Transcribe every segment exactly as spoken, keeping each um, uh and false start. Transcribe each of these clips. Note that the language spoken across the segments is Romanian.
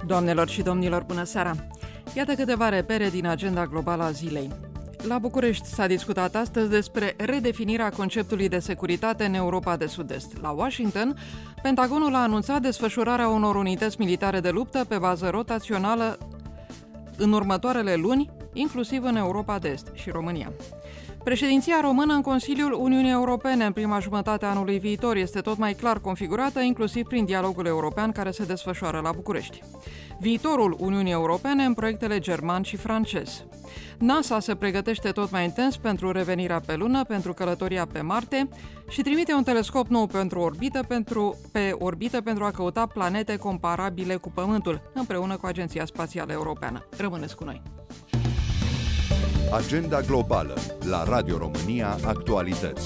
Doamnelor și domnilor, bună seara! Iată câteva repere din agenda globală a zilei. La București s-a discutat astăzi despre redefinirea conceptului de securitate în Europa de Sud-Est. La Washington, Pentagonul a anunțat desfășurarea unor unități militare de luptă pe bază rotațională în următoarele luni, inclusiv în Europa de Est și România. Președinția română în Consiliul Uniunii Europene în prima jumătate a anului viitor este tot mai clar configurată, inclusiv prin dialogul european care se desfășoară la București. Viitorul Uniunii Europene în proiectele german și francez. NASA se pregătește tot mai intens pentru revenirea pe Lună, pentru călătoria pe Marte și trimite un telescop nou pentru orbită, pentru, pe orbită pentru a căuta planete comparabile cu Pământul, împreună cu Agenția Spațială Europeană. Rămâneți cu noi! Agenda globală la Radio România Actualități.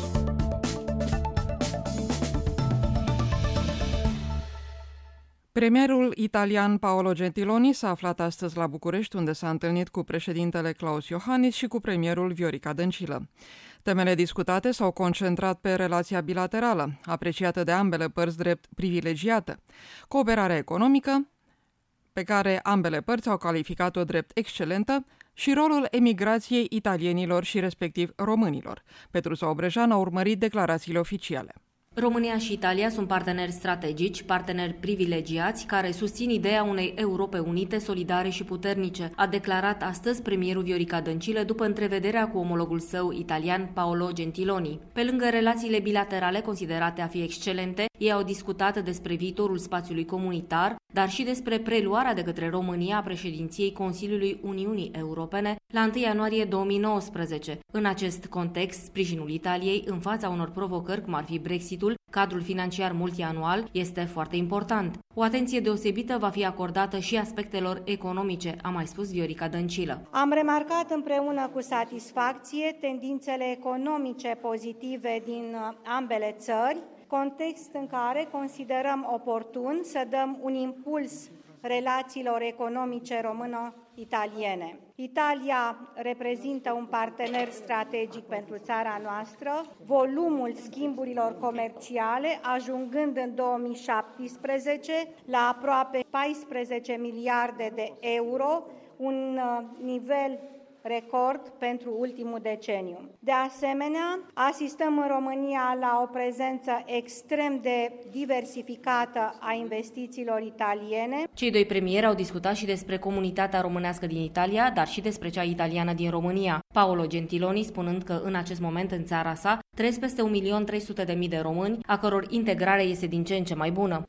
Premierul italian Paolo Gentiloni s-a aflat astăzi la București, unde s-a întâlnit cu președintele Klaus Iohannis și cu premierul Viorica Dăncilă. Temele discutate s-au concentrat pe relația bilaterală, apreciată de ambele părți drept privilegiată, cooperarea economică, pe care ambele părți au calificat-o drept excelentă, și rolul emigrației italienilor și respectiv românilor. Petruța Obrejan a urmărit declarațiile oficiale. România și Italia sunt parteneri strategici, parteneri privilegiați, care susțin ideea unei Europe unite, solidare și puternice, a declarat astăzi premierul Viorica Dăncilă după întrevederea cu omologul său italian Paolo Gentiloni. Pe lângă relațiile bilaterale considerate a fi excelente, ei au discutat despre viitorul spațiului comunitar, dar și despre preluarea de către România a președinției Consiliului Uniunii Europene la întâi ianuarie două mii nouăsprezece. În acest context, sprijinul Italiei în fața unor provocări, cum ar fi Brexitul, cadrul financiar multianual, este foarte important. O atenție deosebită va fi acordată și aspectelor economice, a mai spus Viorica Dăncilă. Am remarcat împreună cu satisfacție tendințele economice pozitive din ambele țări, context în care considerăm oportun să dăm un impuls relațiilor economice româno-italiene. Italia reprezintă un partener strategic pentru țara noastră, volumul schimburilor comerciale ajungând în două mii șaptesprezece la aproape paisprezece miliarde de euro, un nivel record pentru ultimul deceniu. De asemenea, asistăm în România la o prezență extrem de diversificată a investițiilor italiene. Cei doi premieri au discutat și despre comunitatea românească din Italia, dar și despre cea italiană din România. Paolo Gentiloni spunând că în acest moment în țara sa trăiesc peste un milion trei sute de mii de români, a căror integrare este din ce în ce mai bună.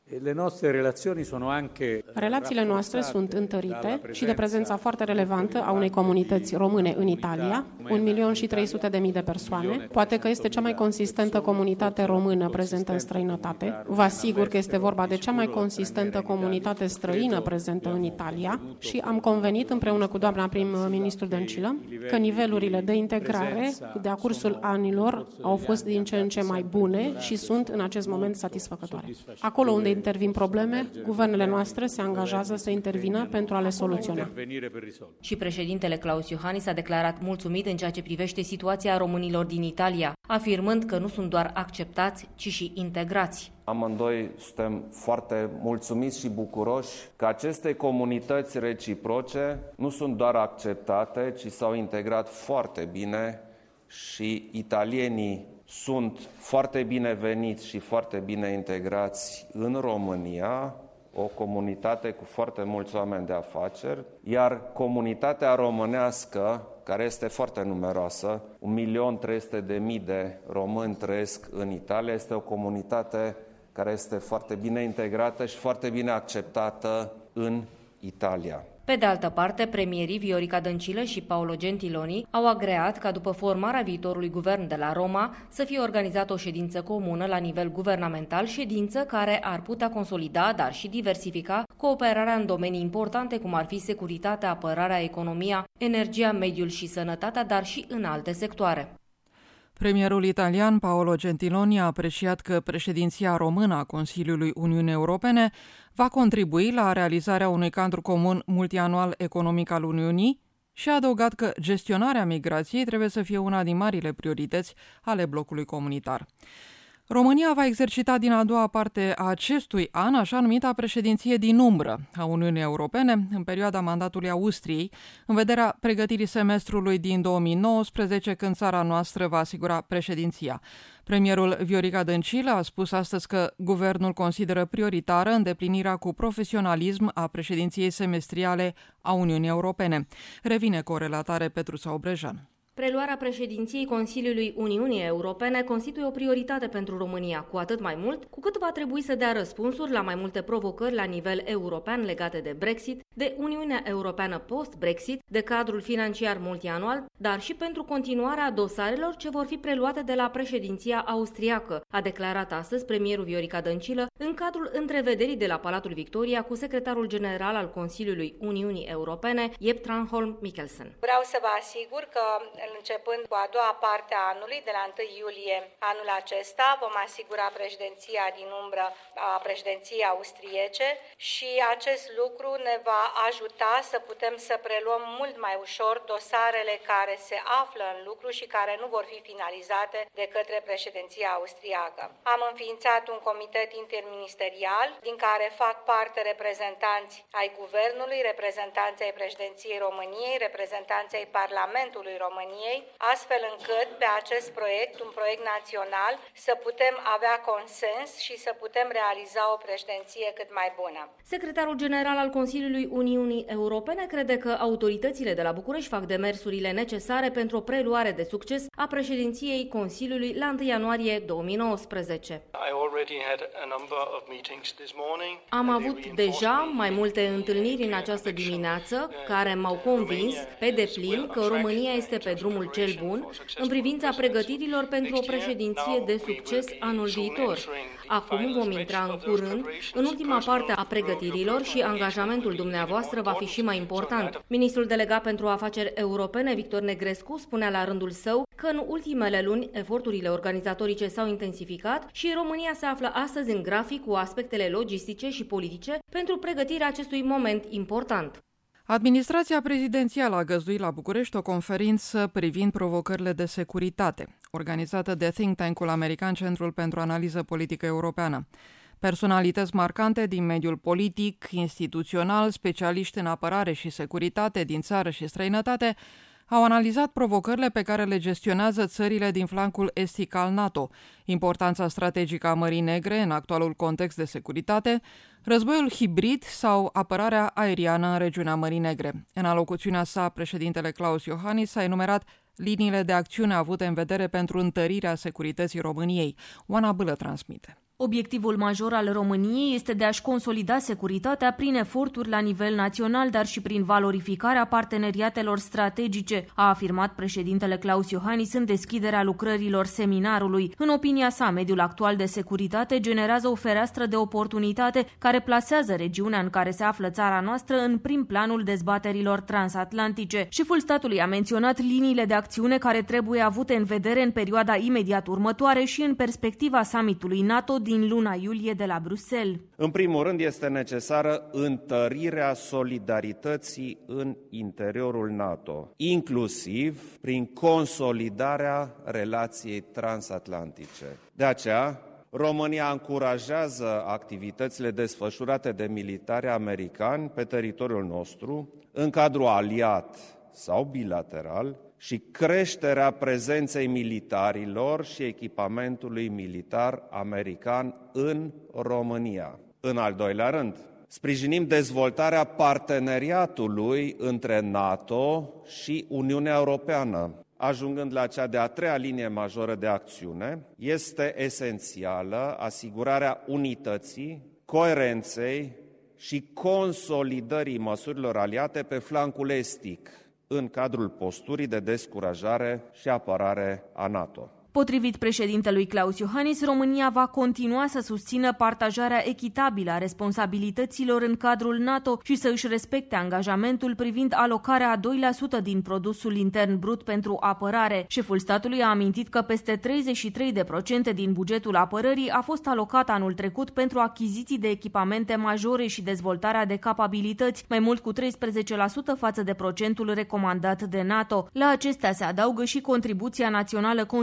Relațiile noastre sunt întărite și de prezența foarte relevantă a unei comunități române în Italia, un milion și trei sute de mii de persoane. Poate că este cea mai consistentă comunitate română prezentă în străinătate. Vă asigur că este vorba de cea mai consistentă comunitate străină prezentă în Italia și am convenit împreună cu doamna prim-ministru Dăncilă că nivelurile de integrare de-a cursul anilor au fost din ce în ce mai bune și sunt în acest moment satisfăcătoare. Acolo unde intervin probleme, guvernele noastre se angajează să intervină pentru a le soluționa. Și președintele Klaus Iohannis a declarat mulțumit în ceea ce privește situația românilor din Italia, afirmând că nu sunt doar acceptați, ci și integrați. Amândoi suntem foarte mulțumiți și bucuroși că aceste comunități reciproce nu sunt doar acceptate, ci s-au integrat foarte bine și italienii sunt foarte bineveniți și foarte bine integrați în România, o comunitate cu foarte mulți oameni de afaceri, iar comunitatea românească, care este foarte numeroasă, un milion trei sute de mii de români trăiesc în Italia, este o comunitate care este foarte bine integrată și foarte bine acceptată în Italia. Pe de altă parte, premierii Viorica Dăncilă și Paolo Gentiloni au agreat ca după formarea viitorului guvern de la Roma să fie organizată o ședință comună la nivel guvernamental, ședință care ar putea consolida, dar și diversifica cooperarea în domenii importante, cum ar fi securitatea, apărarea, economia, energia, mediul și sănătatea, dar și în alte sectoare. Premierul italian Paolo Gentiloni a apreciat că președinția română a Consiliului Uniunii Europene va contribui la realizarea unui cadru comun multianual economic al Uniunii și a adăugat că gestionarea migrației trebuie să fie una din marile priorități ale blocului comunitar. România va exercita din a doua parte a acestui an așa numita președinție din umbră a Uniunii Europene în perioada mandatului Austriei, în vederea pregătirii semestrului din două mii nouăsprezece, când țara noastră va asigura președinția. Premierul Viorica Dăncilă a spus astăzi că guvernul consideră prioritară îndeplinirea cu profesionalism a președinției semestriale a Uniunii Europene. Revine cu o relatare Petru Saubrejan. Preluarea președinției Consiliului Uniunii Europene constituie o prioritate pentru România, cu atât mai mult cu cât va trebui să dea răspunsuri la mai multe provocări la nivel european legate de Brexit, de Uniunea Europeană post-Brexit, de cadrul financiar multianual, dar și pentru continuarea dosarelor ce vor fi preluate de la președinția austriacă, a declarat astăzi premierul Viorica Dăncilă în cadrul întrevederii de la Palatul Victoria cu secretarul general al Consiliului Uniunii Europene, Jep Tranholm Mikkelsen. Vreau să vă asigur că începând cu a doua parte a anului, de la întâi iulie anul acesta, vom asigura președinția din umbră a președinției austriece și acest lucru ne va ajuta să putem să preluăm mult mai ușor dosarele care se află în lucru și care nu vor fi finalizate de către președinția austriacă. Am înființat un comitet interministerial din care fac parte reprezentanți ai Guvernului, reprezentanți ai președinției României, reprezentanți ai Parlamentului României, astfel încât pe acest proiect, un proiect național, să putem avea consens și să putem realiza o președinție cât mai bună. Secretarul general al Consiliului Uniunii Europene crede că autoritățile de la București fac demersurile necesare pentru o preluare de succes a președinției Consiliului la întâi ianuarie două mii nouăsprezece. Am avut deja mai multe întâlniri în această dimineață care m-au convins pe deplin că România este pe drumul cel bun în privința pregătirilor pentru o președinție de succes anul viitor. Acum vom intra în curând în ultima parte a pregătirilor și angajamentul dumneavoastră va fi și mai important. Ministrul delegat pentru afaceri europene, Victor Negrescu, spunea la rândul său că în ultimele luni eforturile organizatorice s-au intensificat și România se află astăzi în grafic cu aspectele logistice și politice pentru pregătirea acestui moment important. Administrația prezidențială a găzduit la București o conferință privind provocările de securitate, organizată de think tank-ul american Centrul pentru Analiză Politică Europeană. Personalități marcante din mediul politic, instituțional, specialiști în apărare și securitate din țară și străinătate, au analizat provocările pe care le gestionează țările din flancul estic al NATO, importanța strategică a Mării Negre în actualul context de securitate, războiul hibrid sau apărarea aeriană în regiunea Mării Negre. În alocuțiunea sa, președintele Klaus Iohannis a enumerat liniile de acțiune avute în vedere pentru întărirea securității României. Oana Bâlă transmite. Obiectivul major al României este de a-și consolida securitatea prin eforturi la nivel național, dar și prin valorificarea parteneriatelor strategice, a afirmat președintele Klaus Iohannis în deschiderea lucrărilor seminarului. În opinia sa, mediul actual de securitate generează o fereastră de oportunitate care plasează regiunea în care se află țara noastră în prim planul dezbaterilor transatlantice. Șeful statului a menționat liniile de acțiune care trebuie avute în vedere în perioada imediat următoare și în perspectiva summitului NATO din luna iulie de la Bruxelles. În primul rând este necesară întărirea solidarității în interiorul NATO, inclusiv prin consolidarea relației transatlantice. De aceea, România încurajează activitățile desfășurate de militari americani pe teritoriul nostru, în cadrul aliat sau bilateral, și creșterea prezenței militarilor și echipamentului militar american în România. În al doilea rând, sprijinim dezvoltarea parteneriatului între NATO și Uniunea Europeană. Ajungând la cea de-a treia linie majoră de acțiune, este esențială asigurarea unității, coerenței și consolidării măsurilor aliate pe flancul estic, în cadrul posturii de descurajare și apărare a NATO. Potrivit președintelui Klaus Iohannis, România va continua să susțină partajarea echitabilă a responsabilităților în cadrul NATO și să își respecte angajamentul privind alocarea a doi la sută din produsul intern brut pentru apărare. Șeful statului a amintit că peste treizeci și trei la sută din bugetul apărării a fost alocat anul trecut pentru achiziții de echipamente majore și dezvoltarea de capabilități, mai mult cu treisprezece la sută față de procentul recomandat de NATO. La acestea se adaugă și contribuția națională consistentă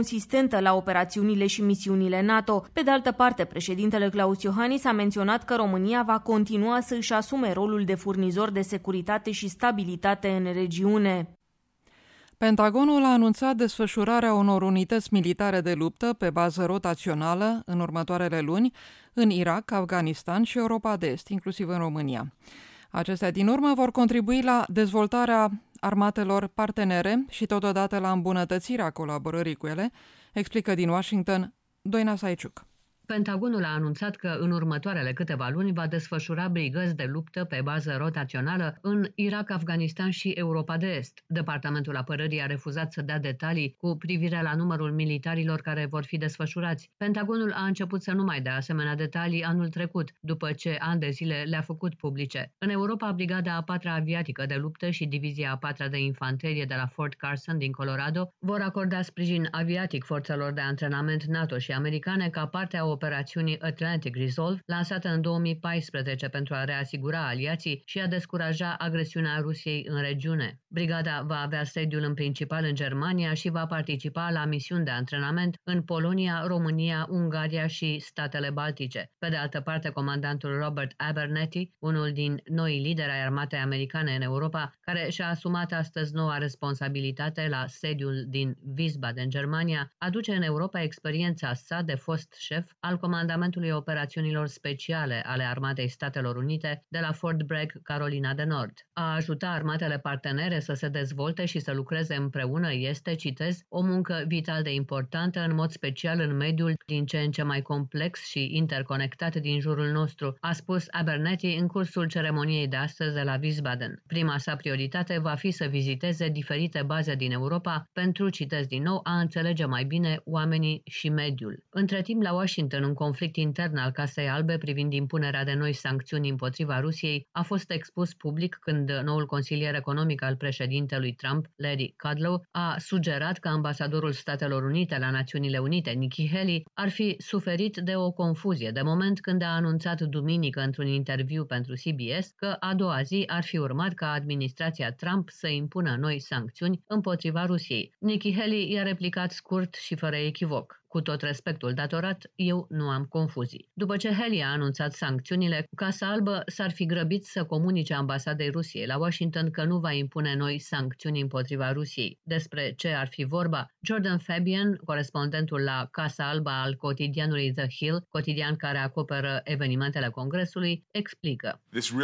prezentă la operațiunile și misiunile NATO. Pe de altă parte, președintele Klaus Iohannis a menționat că România va continua să își asume rolul de furnizor de securitate și stabilitate în regiune. Pentagonul a anunțat desfășurarea unor unități militare de luptă pe bază rotațională în următoarele luni în Irak, Afganistan și Europa de Est, inclusiv în România. Acestea din urmă vor contribui la dezvoltarea armatelor partenere și totodată la îmbunătățirea colaborării cu ele, explică din Washington Doina Saiciuc. Pentagonul a anunțat că în următoarele câteva luni va desfășura brigăzi de luptă pe bază rotațională în Irak, Afganistan și Europa de Est. Departamentul Apărării a refuzat să dea detalii cu privire la numărul militarilor care vor fi desfășurați. Pentagonul a început să nu mai dea asemenea detalii anul trecut, după ce ani de zile le-a făcut publice. În Europa, Brigada a patra aviatică de luptă și Divizia a patra de infanterie de la Fort Carson din Colorado vor acorda sprijin aviatic forțelor de antrenament NATO și americane ca parte a operațiunii Atlantic Resolve, lansată în două mii paisprezece pentru a reasigura aliații și a descuraja agresiunea Rusiei în regiune. Brigada va avea sediul în principal în Germania și va participa la misiuni de antrenament în Polonia, România, Ungaria și statele Baltice. Pe de altă parte, comandantul Robert Abernethy, unul din noi lideri ai armatei americane în Europa, care și-a asumat astăzi noua responsabilitate la sediul din Wiesbaden, Germania, aduce în Europa experiența sa de fost șef al comandamentului operațiunilor speciale ale Armatei Statelor Unite de la Fort Bragg, Carolina de Nord. A ajuta armatele partenere să se dezvolte și să lucreze împreună este, citez, o muncă vital de importantă, în mod special în mediul din ce în ce mai complex și interconectat din jurul nostru, a spus Abernethy în cursul ceremoniei de astăzi de la Wiesbaden. Prima sa prioritate va fi să viziteze diferite baze din Europa pentru, citez din nou, a înțelege mai bine oamenii și mediul. Între timp, la Washington, un conflict intern al Casei Albe privind impunerea de noi sancțiuni împotriva Rusiei a fost expus public când noul consilier economic al președintelui Trump, Larry Kudlow, a sugerat că ambasadorul Statelor Unite la Națiunile Unite, Nikki Haley, ar fi suferit de o confuzie de moment când a anunțat duminică într-un interviu pentru C B S că a doua zi ar fi urmat ca administrația Trump să impună noi sancțiuni împotriva Rusiei. Nikki Haley i-a replicat scurt și fără echivoc: cu tot respectul datorat, eu nu am confuzii. După ce Haley a anunțat sancțiunile, Casa Albă s-ar fi grăbit să comunice ambasadei Rusiei la Washington că nu va impune noi sancțiuni împotriva Rusiei. Despre ce ar fi vorba, Jordan Fabian, corespondentul la Casa Albă al cotidianului The Hill, cotidian care acoperă evenimentele Congresului, explică.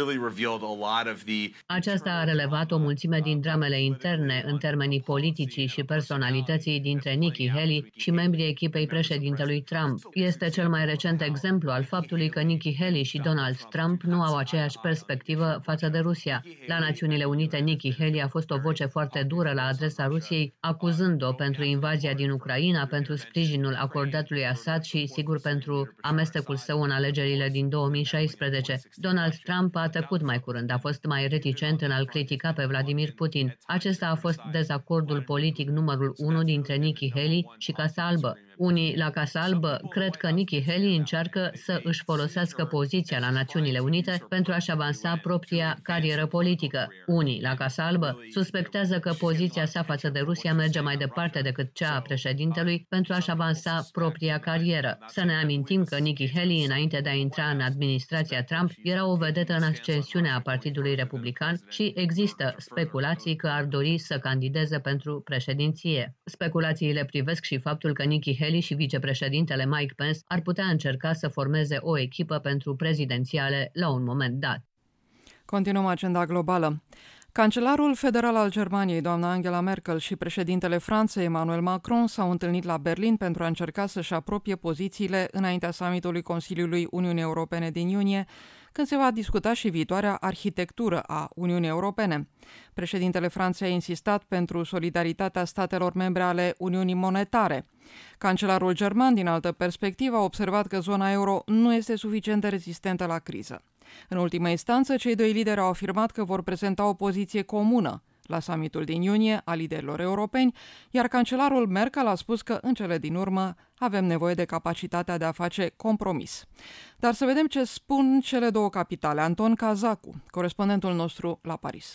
Aceasta a relevat o mulțime din dramele interne în termenii politicii și personalității dintre Nikki Haley și membrii echipei președintelui Trump. Este cel mai recent exemplu al faptului că Nikki Haley și Donald Trump nu au aceeași perspectivă față de Rusia. La Națiunile Unite, Nikki Haley a fost o voce foarte dură la adresa Rusiei, acuzând-o pentru invazia din Ucraina, pentru sprijinul acordat lui Assad și, sigur, pentru amestecul său în alegerile din două mii șaisprezece. Donald Trump a tăcut mai curând, a fost mai reticent în a-l critica pe Vladimir Putin. Acesta a fost dezacordul politic numărul unu dintre Nikki Haley și Casa Albă. Unii la Casa Albă cred că Nikki Haley încearcă să își folosească poziția la Națiunile Unite pentru a-și avansa propria carieră politică. Unii la Casa Albă suspectează că poziția sa față de Rusia merge mai departe decât cea a președintelui pentru a-și avansa propria carieră. Să ne amintim că Nikki Haley, înainte de a intra în administrația Trump, era o vedetă în ascensiune a Partidului Republican și există speculații că ar dori să candideze pentru președinție. Speculațiile privesc și faptul că Nikki Haley și vicepreședintele Mike Pence ar putea încerca să formeze o echipă pentru prezidențiale la un moment dat. Continuăm agenda globală. Cancelarul federal al Germaniei, doamna Angela Merkel, și președintele Franței, Emmanuel Macron, s-au întâlnit la Berlin pentru a încerca să-și apropie pozițiile înaintea summitului Consiliului Uniunii Europene din iunie, când se va discuta și viitoarea arhitectură a Uniunii Europene. Președintele Franței a insistat pentru solidaritatea statelor membre ale Uniunii Monetare. Cancelarul german, din altă perspectivă, a observat că zona euro nu este suficient de rezistentă la criză. În ultima instanță, cei doi lideri au afirmat că vor prezenta o poziție comună la summitul din iunie a liderilor europeni, iar cancelarul Merkel a spus că, în cele din urmă, avem nevoie de capacitatea de a face compromis. Dar să vedem ce spun cele două capitale. Anton Cazacu, corespondentul nostru la Paris.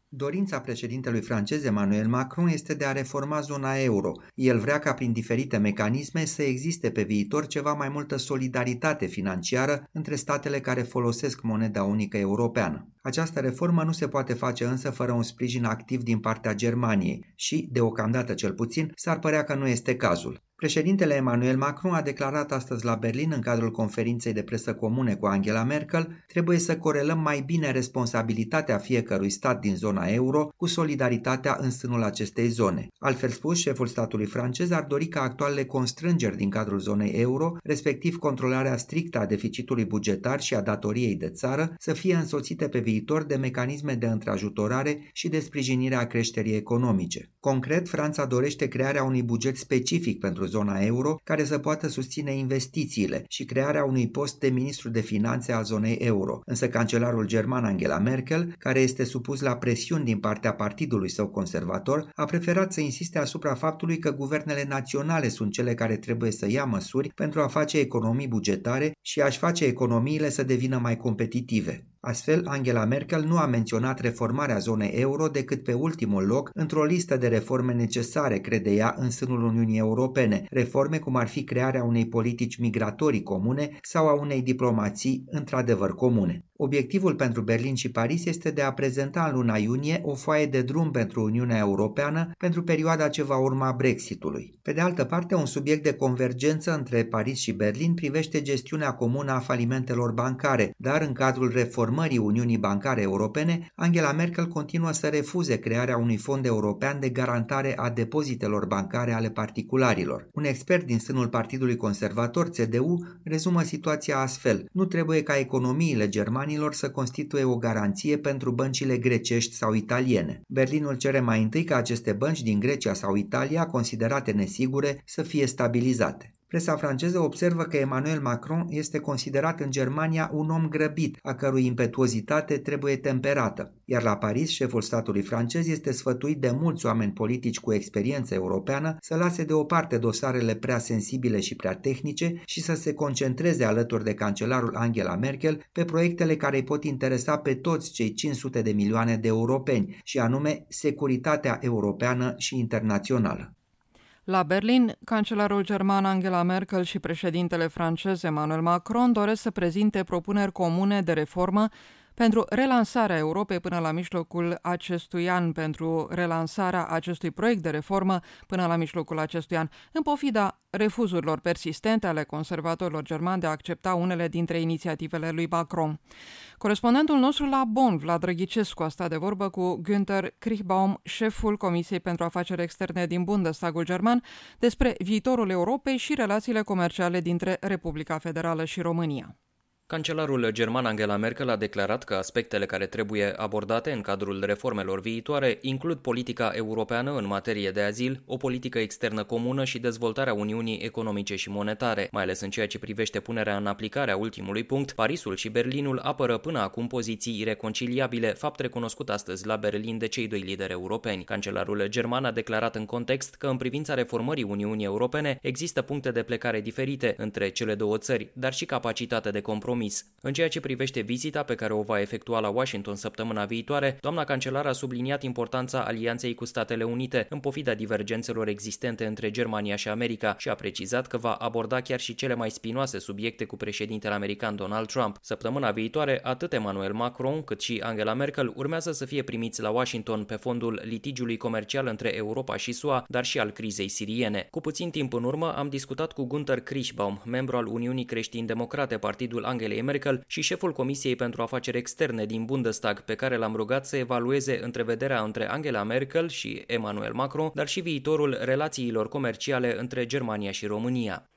Dorința președintelui francez Emmanuel Macron este de a reforma zona euro. El vrea ca prin diferite mecanisme să existe pe viitor ceva mai multă solidaritate financiară între statele care folosesc moneda unică europeană. Această reformă nu se poate face însă fără un sprijin activ din partea Germaniei și, deocamdată cel puțin, s-ar părea că nu este cazul. Președintele Emmanuel Macron a declarat astăzi la Berlin, în cadrul conferinței de presă comune cu Angela Merkel, trebuie să corelăm mai bine responsabilitatea fiecărui stat din zona euro cu solidaritatea în sânul acestei zone. Altfel spus, șeful statului francez ar dori ca actualele constrângeri din cadrul zonei euro, respectiv controlarea strictă a deficitului bugetar și a datoriei de țară, să fie însoțite pe viitor de mecanisme de întrajutorare și de sprijinire a creșterii economice. Concret, Franța dorește crearea unui buget specific pentru zona euro, care să poată susține investițiile și crearea unui post de ministru de finanțe a zonei euro. Însă cancelarul german Angela Merkel, care este supus la presiuni din partea partidului său conservator, a preferat să insiste asupra faptului că guvernele naționale sunt cele care trebuie să ia măsuri pentru a face economii bugetare și a-și face economiile să devină mai competitive. Astfel, Angela Merkel nu a menționat reformarea zonei euro decât pe ultimul loc într-o listă de reforme necesare, crede ea, în sânul Uniunii Europene, reforme cum ar fi crearea unei politici migratorii comune sau a unei diplomații într-adevăr comune. Obiectivul pentru Berlin și Paris este de a prezenta în luna iunie o foaie de drum pentru Uniunea Europeană pentru perioada ce va urma Brexitului. Pe de altă parte, un subiect de convergență între Paris și Berlin privește gestiunea comună a falimentelor bancare, dar în cadrul reformării Uniunii Bancare Europene, Angela Merkel continuă să refuze crearea unui fond european de garantare a depozitelor bancare ale particularilor. Un expert din sânul Partidului Conservator, C D U, rezumă situația astfel: nu trebuie ca economiile germane să constituie o garanție pentru băncile grecești sau italiene. Berlinul cere mai întâi ca aceste bănci din Grecia sau Italia, considerate nesigure, să fie stabilizate. Presa franceză observă că Emmanuel Macron este considerat în Germania un om grăbit, a cărui impetuozitate trebuie temperată, iar la Paris, șeful statului francez este sfătuit de mulți oameni politici cu experiență europeană să lase deoparte dosarele prea sensibile și prea tehnice și să se concentreze alături de cancelarul Angela Merkel pe proiectele care îi pot interesa pe toți cei cinci sute de milioane de europeni, și anume securitatea europeană și internațională. La Berlin, cancelarul german Angela Merkel și președintele francez Emmanuel Macron doresc să prezinte propuneri comune de reformă pentru relansarea Europei până la mijlocul acestui an, pentru relansarea acestui proiect de reformă până la mijlocul acestui an, în pofida refuzurilor persistente ale conservatorilor germani de a accepta unele dintre inițiativele lui Macron. Corespondentul nostru la Bonn, Vlad Drăghicescu, a stat de vorbă cu Günther Kriechbaum, șeful Comisiei pentru Afaceri Externe din Bundestagul german, despre viitorul Europei și relațiile comerciale dintre Republica Federală și România. Cancelarul german Angela Merkel a declarat că aspectele care trebuie abordate în cadrul reformelor viitoare includ politica europeană în materie de azil, o politică externă comună și dezvoltarea Uniunii economice și monetare. Mai ales în ceea ce privește punerea în aplicare a ultimului punct, Parisul și Berlinul apără până acum poziții ireconciliabile, fapt recunoscut astăzi la Berlin de cei doi lideri europeni. Cancelarul german a declarat în context că în privința reformării Uniunii Europene există puncte de plecare diferite între cele două țări, dar și capacitate de compromis. În ceea ce privește vizita pe care o va efectua la Washington săptămâna viitoare, doamna cancelar a subliniat importanța alianței cu Statele Unite, în pofida divergențelor existente între Germania și America, și a precizat că va aborda chiar și cele mai spinoase subiecte cu președintele american Donald Trump. Săptămâna viitoare, atât Emmanuel Macron cât și Angela Merkel urmează să fie primiți la Washington pe fondul litigiului comercial între Europa și S U A, dar și al crizei siriene. Cu puțin timp în urmă am discutat cu Günther Kriechbaum, membru al Uniunii Creștin-Democrate, partidul Angela Merkel, și șeful Comisiei pentru Afaceri Externe din Bundestag, pe care l-am rugat să evalueze întrevederea între Angela Merkel și Emmanuel Macron, dar și viitorul relațiilor comerciale între Germania și România.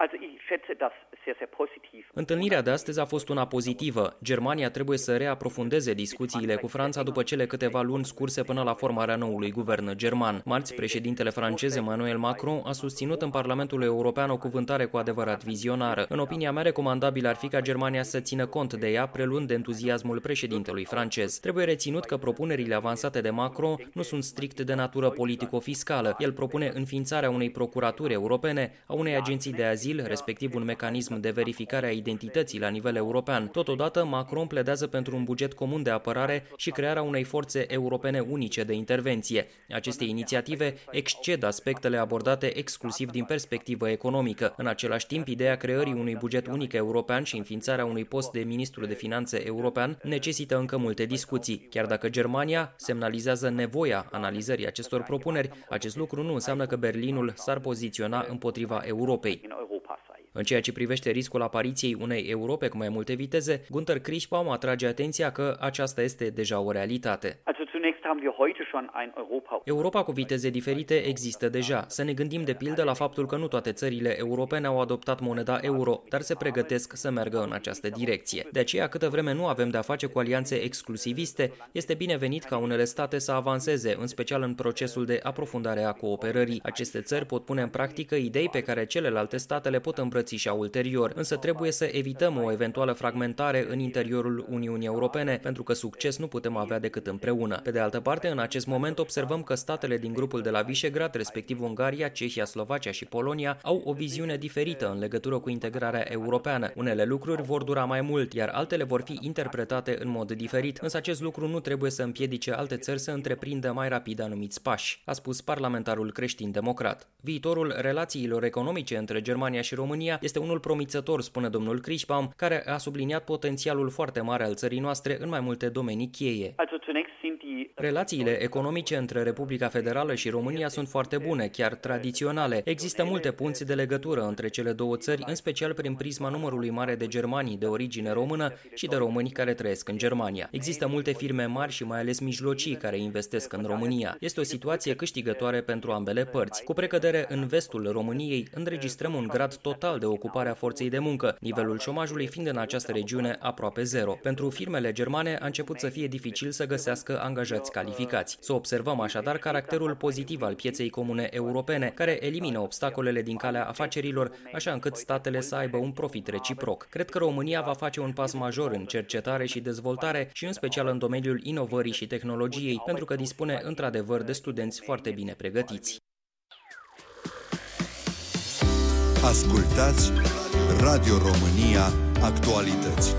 Întâlnirea de astăzi a fost una pozitivă. Germania trebuie să reaprofundeze discuțiile cu Franța după cele câteva luni scurse până la formarea noului guvern german. Marți, președintele francez Emmanuel Macron a susținut în Parlamentul European o cuvântare cu adevărat vizionară. În opinia mea, recomandabil ar fi ca Germania să țină cont de ea, preluând entuziasmul președintelui francez. Trebuie reținut că propunerile avansate de Macron nu sunt strict de natură politico-fiscală. El propune înființarea unei procuraturi europene, a unei agenții de azil, respectiv un mecanism de verificare a identității la nivel european. Totodată, Macron pledează pentru un buget comun de apărare și crearea unei forțe europene unice de intervenție. Aceste inițiative exced aspectele abordate exclusiv din perspectivă economică. În același timp, ideea creării unui buget unic european și înființarea unui post de ministru de finanțe european necesită încă multe discuții. Chiar dacă Germania semnalizează nevoia analizării acestor propuneri, acest lucru nu înseamnă că Berlinul s-ar poziționa împotriva Europei. În ceea ce privește riscul apariției unei Europe cu mai multe viteze, Günther Kriechbaum atrage atenția că aceasta este deja o realitate. Europa cu viteze diferite există deja. Să ne gândim de pildă la faptul că nu toate țările europene au adoptat moneda euro, dar se pregătesc să meargă în această direcție. De aceea, câtă vreme nu avem de-a face cu alianțe exclusiviste, este binevenit ca unele state să avanseze, în special în procesul de aprofundare a cooperării. Aceste țări pot pune în practică idei pe care celelalte state le pot îmbrățișa ulterior, însă trebuie să evităm o eventuală fragmentare în interiorul Uniunii Europene, pentru că succes nu putem avea decât împreună. Pe de altă parte, în acest moment observăm că statele din grupul de la Visegrad, respectiv Ungaria, Cehia, Slovacia și Polonia, au o viziune diferită în legătură cu integrarea europeană. Unele lucruri vor dura mai mult, iar altele vor fi interpretate în mod diferit, însă acest lucru nu trebuie să împiedice alte țări să întreprindă mai rapid anumiți pași, a spus parlamentarul creștin-democrat. Viitorul relațiilor economice între Germania și România este unul promițător, spune domnul Kriechbaum, care a subliniat potențialul foarte mare al țării noastre în mai multe domenii cheie. Relațiile economice între Republica Federală și România sunt foarte bune, chiar tradiționale. Există multe punți de legătură între cele două țări, în special prin prisma numărului mare de germani de origine română și de români care trăiesc în Germania. Există multe firme mari și mai ales mijlocii care investesc în România. Este o situație câștigătoare pentru ambele părți. Cu precădere, în vestul României înregistrăm un grad total de ocupare a forței de muncă, nivelul șomajului fiind în această regiune aproape zero. Pentru firmele germane a început să fie dificil să găsească angajați calificați. Să observăm așadar caracterul pozitiv al pieței comune europene, care elimină obstacolele din calea afacerilor, așa încât statele să aibă un profit reciproc. Cred că România va face un pas major în cercetare și dezvoltare și în special în domeniul inovării și tehnologiei, pentru că dispune într-adevăr de studenți foarte bine pregătiți. Ascultați Radio România Actualități.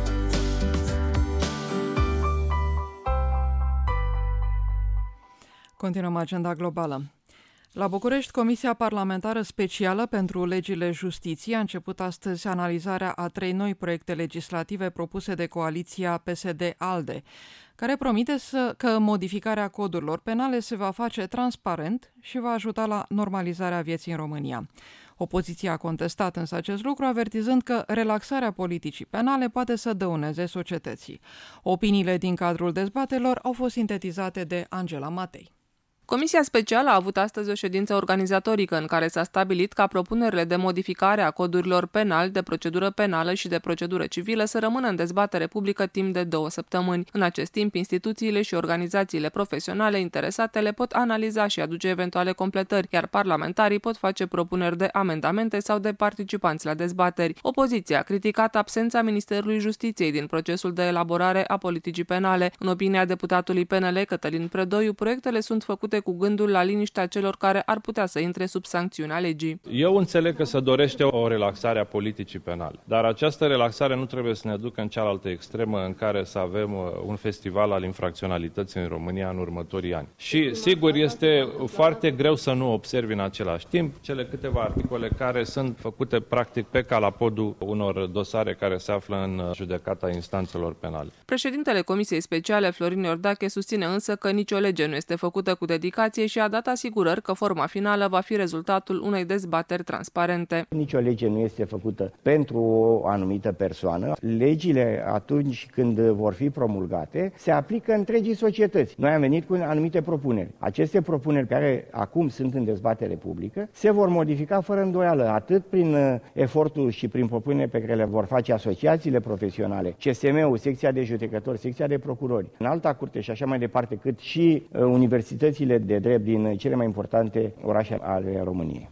Continuăm agenda globală. La București, Comisia Parlamentară Specială pentru Legile Justiției a început astăzi analizarea a trei noi proiecte legislative propuse de coaliția P S D-ALDE, care promite să, că modificarea codurilor penale se va face transparent și va ajuta la normalizarea vieții în România. Opoziția a contestat însă acest lucru, avertizând că relaxarea politicii penale poate să dăuneze societății. Opiniile din cadrul dezbaterilor au fost sintetizate de Angela Matei. Comisia Specială a avut astăzi o ședință organizatorică în care s-a stabilit ca propunerile de modificare a codurilor penal, de procedură penală și de procedură civilă să rămână în dezbatere publică timp de două săptămâni. În acest timp, instituțiile și organizațiile profesionale interesate le pot analiza și aduce eventuale completări, iar parlamentarii pot face propuneri de amendamente sau de participanți la dezbateri. Opoziția a criticat absența Ministerului Justiției din procesul de elaborare a politicii penale. În opinia deputatului P N L Cătălin Predoiu, proiectele sunt făcute cu gândul la liniștea celor care ar putea să intre sub sancțiunea legii. Eu înțeleg că se dorește o relaxare a politicii penale, dar această relaxare nu trebuie să ne ducă în cealaltă extremă în care să avem un festival al infracționalității în România în următorii ani. Și sigur este foarte greu să nu observi în același timp cele câteva articole care sunt făcute practic pe calapodul unor dosare care se află în judecata instanțelor penale. Președintele Comisiei Speciale, Florin Iordache, susține însă că nicio lege nu este făcută cu dedicație și a dat asigurări că forma finală va fi rezultatul unei dezbateri transparente. Nicio lege nu este făcută pentru o anumită persoană. Legile, atunci când vor fi promulgate, se aplică întregii societăți. Noi am venit cu anumite propuneri. Aceste propuneri care acum sunt în dezbatere publică se vor modifica fără îndoială, atât prin efortul și prin propunerile pe care le vor face asociațiile profesionale, C S M-ul, secția de judecători, secția de procurori, în alta curte și așa mai departe, cât și universitățile de drept din cele mai importante orașe ale României.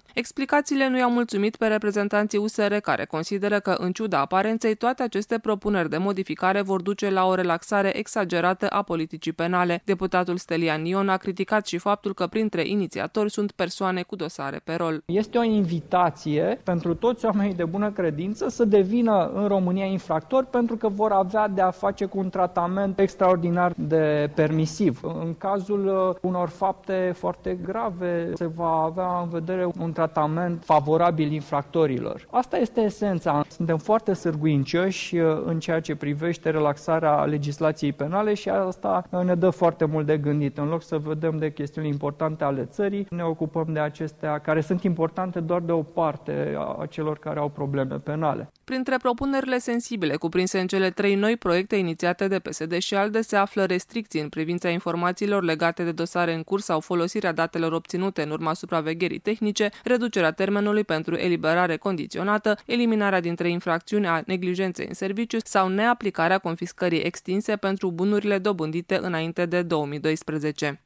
Explicațiile nu i-au mulțumit pe reprezentanții U S R, care consideră că, în ciuda aparenței, toate aceste propuneri de modificare vor duce la o relaxare exagerată a politicii penale. Deputatul Stelian Ion a criticat și faptul că printre inițiatori sunt persoane cu dosare pe rol. Este o invitație pentru toți oamenii de bună credință să devină în România infractori, pentru că vor avea de a face cu un tratament extraordinar de permisiv. În cazul unor fapte foarte grave se va avea în vedere un tratament favorabil infractorilor. Asta este esența. Suntem foarte sârguincioși în ceea ce privește relaxarea legislației penale și asta ne dă foarte mult de gândit. În loc să vedem de chestiuni importante ale țării, ne ocupăm de acestea care sunt importante doar de o parte a celor care au probleme penale. Printre propunerile sensibile cuprinse în cele trei noi proiecte inițiate de P S D și ALDE se află restricții în privința informațiilor legate de dosare în curs sau folosirea datelor obținute în urma supravegherii tehnice, reducerea termenului pentru eliberare condiționată, eliminarea dintre infracțiuni a neglijenței în serviciu sau neaplicarea confiscării extinse pentru bunurile dobândite înainte de două mii doisprezece.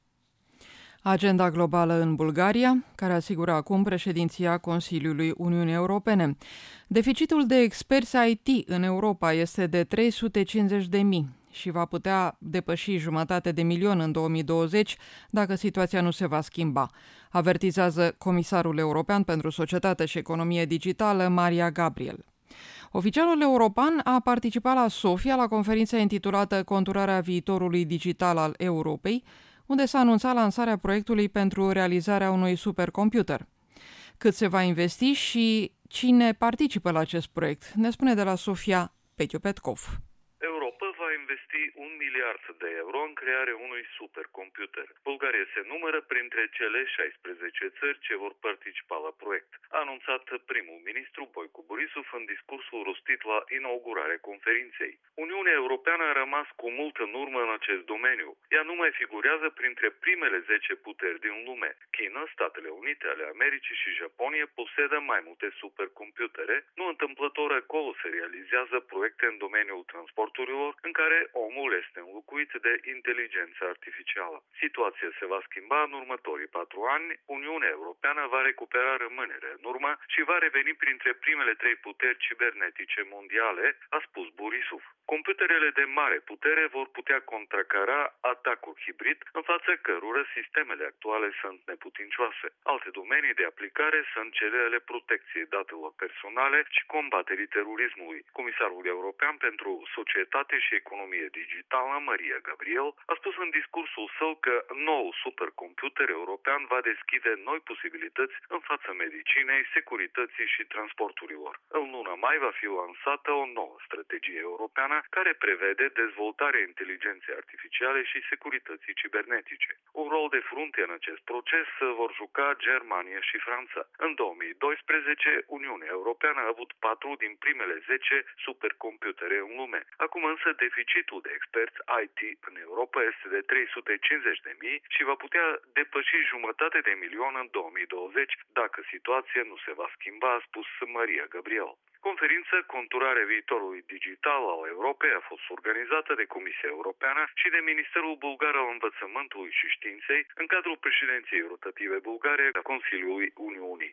Agenda globală în Bulgaria, care asigură acum președinția Consiliului Uniunii Europene. Deficitul de experți I T în Europa este de trei sute cincizeci de mii și va putea depăși jumătate de milion în două mii douăzeci dacă situația nu se va schimba, avertizează Comisarul European pentru Societate și Economie Digitală, Maria Gabriel. Oficialul european a participat la Sofia la conferința intitulată Conturarea viitorului digital al Europei, unde s-a anunțat lansarea proiectului pentru realizarea unui supercomputer. Cât se va investi și cine participă la acest proiect, ne spune de la Sofia Petiu Petkov. Europa va investi un miliard de euro în crearea unui supercomputer. Bulgaria se numără printre cele șaisprezece țări ce vor participa la proiect, a anunțat primul ministru Boicu Borisov în discursul rostit la inaugurarea conferinței. Uniunea Europeană a rămas cu mult în urmă în acest domeniu. Ea nu mai figurează printre primele zece puteri din lume. China, Statele Unite ale Americii și Japonia posedă mai multe supercomputere. Nu întâmplător acolo se realizează proiecte în domeniul transporturilor în care omul este înlocuit de inteligență artificială. Situația se va schimba în următorii patru ani. Uniunea Europeană va recupera rămânere în urmă și va reveni printre primele trei puteri cibernetice mondiale, a spus Borisov. Computerele de mare putere vor putea contracara atacuri hibrid, în fața cărora sistemele actuale sunt neputincioase. Alte domenii de aplicare sunt cele ale protecției datelor personale și combaterii terorismului. Comisarul European pentru Societate și Economie Digitală, Maria Gabriel, a spus în discursul său că noul supercomputer european va deschide noi posibilități în fața medicinei, securității și transporturilor. În luna mai va fi lansată o nouă strategie europeană care prevede dezvoltarea inteligenței artificiale și securității cibernetice. Un rol de frunte în acest proces vor juca Germania și Franța. În două mii doisprezece, Uniunea Europeană a avut patru din primele zece supercomputere în lume. Acum însă deficitul de experți I T în Europa este de trei sute cincizeci de mii și va putea depăși jumătate de milion în două mii douăzeci dacă situația nu se va schimba, a spus Maria Gabriel. Conferința Conturarea viitorului digital al Europei a fost organizată de Comisia Europeană și de Ministerul Bulgar al Învățământului și Științei în cadrul președinției rotative bulgare a Consiliului Uniunii.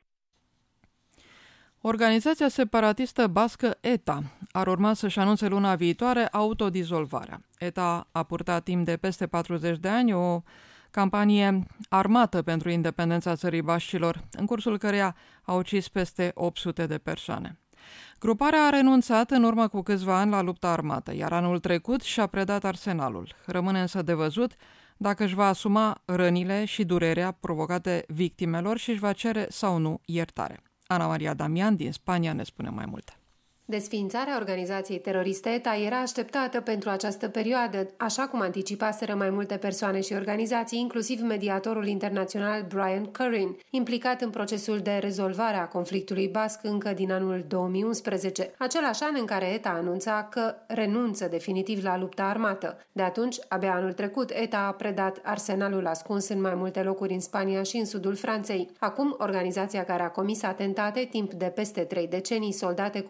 Organizația separatistă bască E T A ar urma să-și anunțe luna viitoare autodizolvarea. E T A a purtat timp de peste patruzeci de ani o campanie armată pentru independența țării bașcilor, în cursul căreia a ucis peste opt sute de persoane. Gruparea a renunțat în urmă cu câțiva ani la lupta armată, iar anul trecut și-a predat arsenalul. Rămâne însă de văzut dacă își va asuma rănile și durerea provocate victimelor și își va cere sau nu iertare. Ana Maria Damian din Spania ne spune mai multe. Desființarea organizației teroriste E T A era așteptată pentru această perioadă, așa cum anticipaseră mai multe persoane și organizații, inclusiv mediatorul internațional Brian Currin, implicat în procesul de rezolvare a conflictului basc încă din anul două mii unsprezece, același an în care E T A anunța că renunță definitiv la lupta armată. De atunci, abia anul trecut, E T A a predat arsenalul ascuns în mai multe locuri în Spania și în sudul Franței. Acum, organizația care a comis atentate timp de peste trei decenii, soldate cu peste opt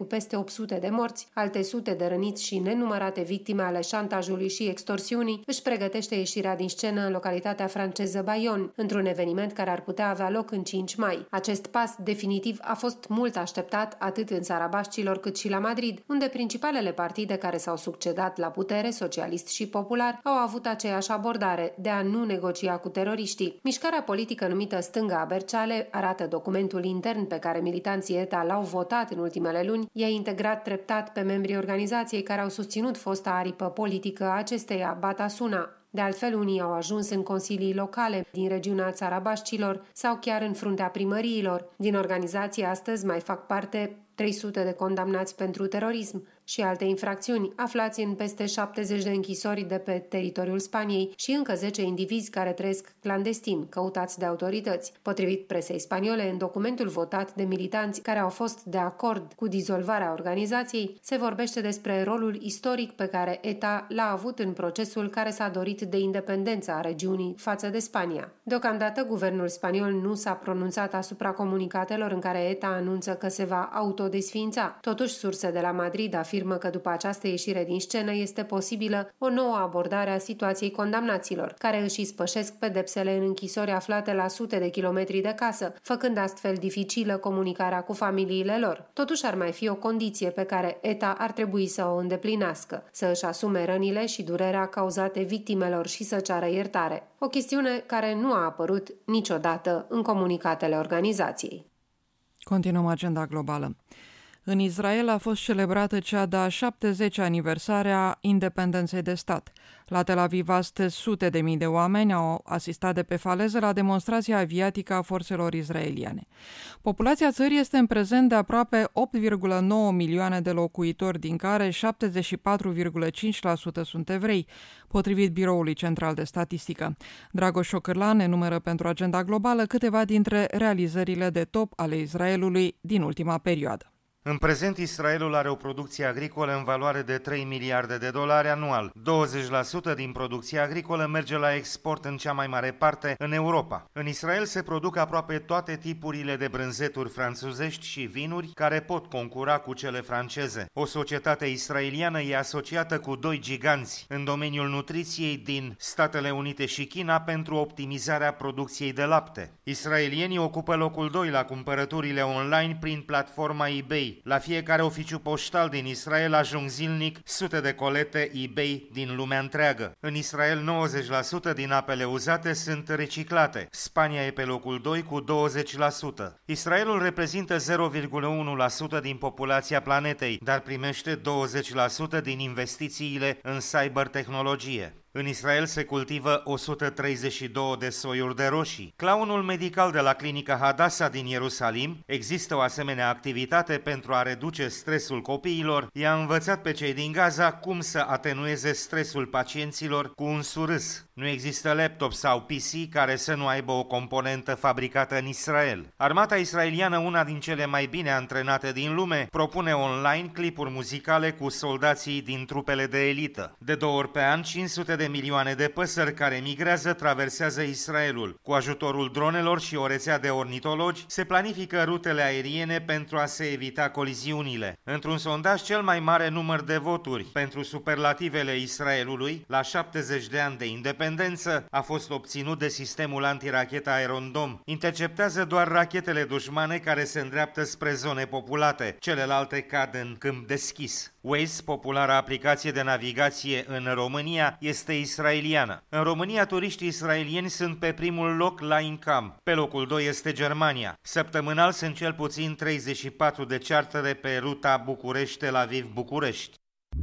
sute de morți, alte sute de răniți și nenumărate victime ale șantajului și extorsiunii, își pregătește ieșirea din scenă în localitatea franceză Bayonne, într-un eveniment care ar putea avea loc în cinci mai. Acest pas definitiv a fost mult așteptat atât în țara Baștilor cât și la Madrid, unde principalele partide care s-au succedat la putere, socialist și popular, au avut aceeași abordare de a nu negocia cu teroriștii. Mișcarea politică numită Stânga Aberțale, arată documentul intern pe care militanții E T A l-au votat în ultimele luni, i-a integrat treptat pe membrii organizației care au susținut fosta aripă politică a acesteia, Batasuna. De altfel, unii au ajuns în consilii locale din regiunea Țara Baștilor sau chiar în fruntea primăriilor. Din organizație astăzi mai fac parte trei sute de condamnați pentru terorism și alte infracțiuni, aflați în peste șaptezeci de închisori de pe teritoriul Spaniei și încă zece indivizi care trăiesc clandestin, căutați de autorități. Potrivit presei spaniole, în documentul votat de militanți care au fost de acord cu dizolvarea organizației, se vorbește despre rolul istoric pe care E T A l-a avut în procesul care s-a dorit de independența a regiunii față de Spania. Deocamdată, guvernul spaniol nu s-a pronunțat asupra comunicatelor în care E T A anunță că se va autodesființa. Totuși, surse de la Madrid afirmă că după această ieșire din scenă este posibilă o nouă abordare a situației condamnaților, care își ispășesc pedepsele în închisori aflate la sute de kilometri de casă, făcând astfel dificilă comunicarea cu familiile lor. Totuși, ar mai fi o condiție pe care E T A ar trebui să o îndeplinească, să își asume rănile și durerea cauzate victimelor și să ceară iertare. O chestiune care nu a apărut niciodată în comunicatele organizației. Continuăm agenda globală. În Israel a fost celebrată cea de-a șaptezecea aniversare a independenței de stat. La Tel Aviv astăzi sute de mii de oameni au asistat de pe faleză la demonstrația aviatică a forțelor israeliene. Populația țării este în prezent de aproape opt virgulă nouă milioane de locuitori, din care șaptezeci și patru virgulă cinci la sută sunt evrei, potrivit Biroului Central de Statistică. Dragoș Ocârlan enumeră pentru agenda globală câteva dintre realizările de top ale Israelului din ultima perioadă. În prezent, Israelul are o producție agricolă în valoare de trei miliarde de dolari anual. douăzeci la sută din producția agricolă merge la export în cea mai mare parte în Europa. În Israel se produc aproape toate tipurile de brânzeturi franțuzești și vinuri care pot concura cu cele franceze. O societate israeliană e asociată cu doi giganți în domeniul nutriției din Statele Unite și China pentru optimizarea producției de lapte. Israelienii ocupă locul doi la cumpărăturile online prin platforma eBay. La fiecare oficiu poștal din Israel ajung zilnic sute de colete eBay din lumea întreagă. În Israel, nouăzeci la sută din apele uzate sunt reciclate. Spania e pe locul doi cu douăzeci la sută. Israelul reprezintă zero virgulă unu la sută din populația planetei, dar primește douăzeci la sută din investițiile în cybertehnologie. În Israel se cultivă o sută treizeci și două de soiuri de roșii. Claunul medical de la clinica Hadassah din Ierusalim, există o asemenea activitate pentru a reduce stresul copiilor, i-a învățat pe cei din Gaza cum să atenueze stresul pacienților cu un surâs. Nu există laptop sau P C care să nu aibă o componentă fabricată în Israel. Armata israeliană, una din cele mai bine antrenate din lume, propune online clipuri muzicale cu soldații din trupele de elită. De două ori pe an, cinci sute de milioane de păsări care migrează traversează Israelul. Cu ajutorul dronelor și o rețea de ornitologi, se planifică rutele aeriene pentru a se evita coliziunile. Într-un sondaj, cel mai mare număr de voturi pentru superlativele Israelului, la șaptezeci de ani de independență, a fost obținut de sistemul antirachetă Iron Dome. Interceptează doar rachetele dușmane care se îndreaptă spre zone populate, celelalte cad în câmp deschis. Waze, populara aplicație de navigație în România, este israeliană. În România, turiștii israelieni sunt pe primul loc la income. Pe locul doi este Germania. Săptămânal sunt cel puțin treizeci și patru de chartere pe ruta București-Tel Aviv-București.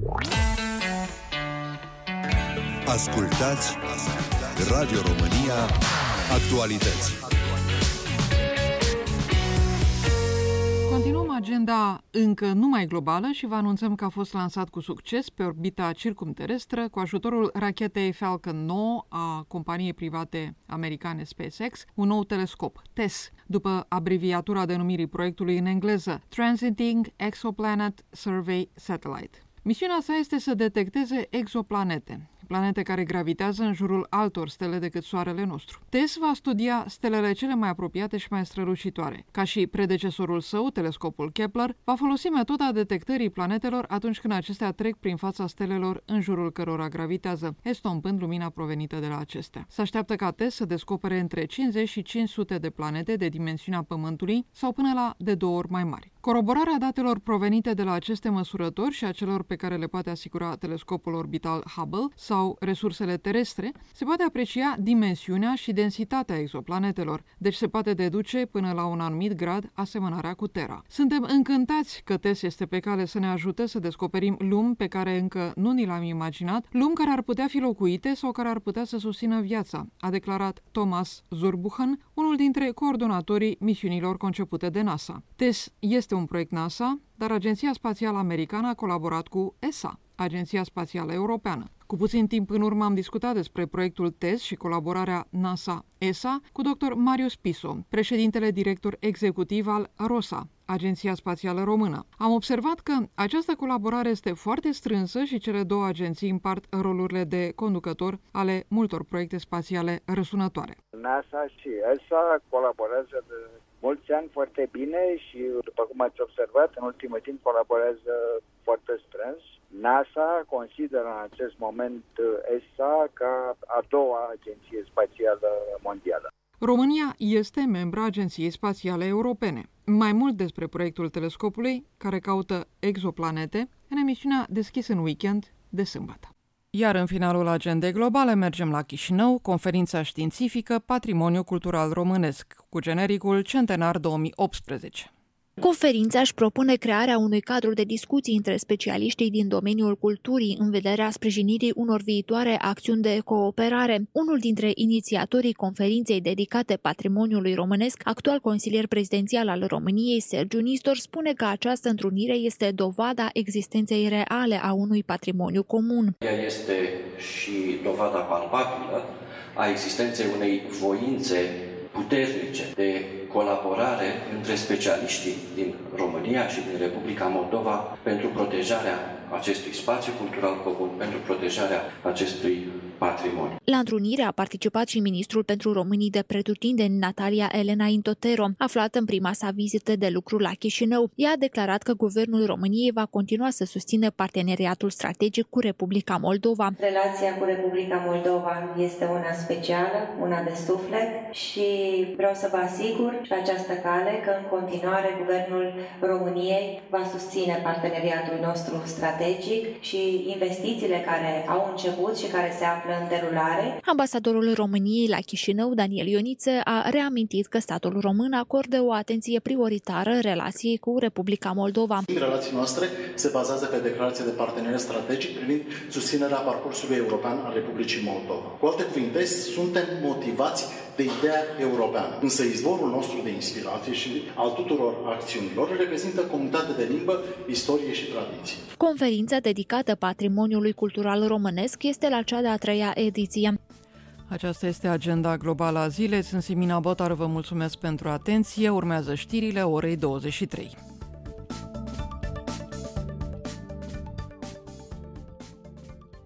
Ascultați Radio România Actualități. Continuăm agenda încă numai globală și vă anunțăm că a fost lansat cu succes pe orbita circumterestră cu ajutorul rachetei Falcon nouă a companiei private americane SpaceX, un nou telescop, T E S S, după abreviatura denumirii proiectului în engleză, Transiting Exoplanet Survey Satellite. Misiunea sa este să detecteze exoplanete. planete care gravitează în jurul altor stele decât Soarele nostru. TESS va studia stelele cele mai apropiate și mai strălucitoare. Ca și predecesorul său, telescopul Kepler, va folosi metoda detectării planetelor atunci când acestea trec prin fața stelelor în jurul cărora gravitează, estompând lumina provenită de la acestea. Se așteaptă ca TESS să descopere între cincizeci și cinci sute de planete de dimensiunea Pământului sau până la de două ori mai mari. Coroborarea datelor provenite de la aceste măsurători și a celor pe care le poate asigura telescopul orbital Hubble sau resursele terestre, se poate aprecia dimensiunea și densitatea exoplanetelor, deci se poate deduce până la un anumit grad asemănarea cu Terra. Suntem încântați că TESS este pe cale să ne ajute să descoperim lumi pe care încă nu ni le-am imaginat, lumi care ar putea fi locuite sau care ar putea să susțină viața, a declarat Thomas Zurbuchen, unul dintre coordonatorii misiunilor concepute de NASA. TESS este un proiect NASA, dar Agenția Spațială Americană a colaborat cu E S A, Agenția Spațială Europeană. Cu puțin timp în urmă am discutat despre proiectul TESS și colaborarea NASA-E S A cu doctor Marius Piso, președintele director executiv al ROSA, Agenția Spațială Română. Am observat că această colaborare este foarte strânsă și cele două agenții împart rolurile de conducător ale multor proiecte spațiale răsunătoare. NASA și E S A colaborează de mulți ani foarte bine și, după cum ați observat, în ultimul timp colaborează foarte strâns. NASA consideră în acest moment E S A ca a doua agenție spațială mondială. România este membra Agenției Spațiale Europene. Mai mult despre proiectul telescopului, care caută exoplanete, în emisiunea Deschis în weekend de sâmbătă. Iar în finalul agendei globale mergem la Chișinău, conferința științifică Patrimoniu Cultural Românesc, cu genericul Centenar două mii optsprezece. Conferința își propune crearea unui cadru de discuții între specialiștii din domeniul culturii în vederea sprijinirii unor viitoare acțiuni de cooperare. Unul dintre inițiatorii conferinței dedicate patrimoniului românesc, actual consilier prezidențial al României, Sergiu Nistor, spune că această întrunire este dovada existenței reale a unui patrimoniu comun. Ea este și dovada palpabilă a existenței unei voințe puternice de colaborare între specialiștii din România și din Republica Moldova pentru protejarea acestui spațiu cultural comun, pentru protejarea acestui patrimoniu. La întrunire a participat și ministrul pentru românii de pretutindeni, Natalia Elena Intotero, aflată în prima sa vizită de lucru la Chișinău. Ea a declarat că guvernul României va continua să susțină parteneriatul strategic cu Republica Moldova. Relația cu Republica Moldova este una specială, una de suflet și vreau să vă asigur pe această cale că în continuare guvernul României va susține parteneriatul nostru strategic și investițiile care au început și care se află în derulare. Ambasadorul României la Chișinău, Daniel Ioniță, a reamintit că statul român acordă o atenție prioritară relației cu Republica Moldova. Relații noastre se bazează pe declarația de parteneriat strategic privind susținerea parcursului european al Republicii Moldova. Cu alte cuvinte, suntem motivați de ideea europeană. Însă izvorul nostru de inspirație și al tuturor acțiunilor reprezintă comunitatea de limbă, istorie și tradiție. Conferința dedicată patrimoniului cultural românesc este la cea de-a treia ediție. Aceasta este agenda globală a zilei. Sunt Simina Botar, vă mulțumesc pentru atenție. Urmează știrile orei douăzeci și trei.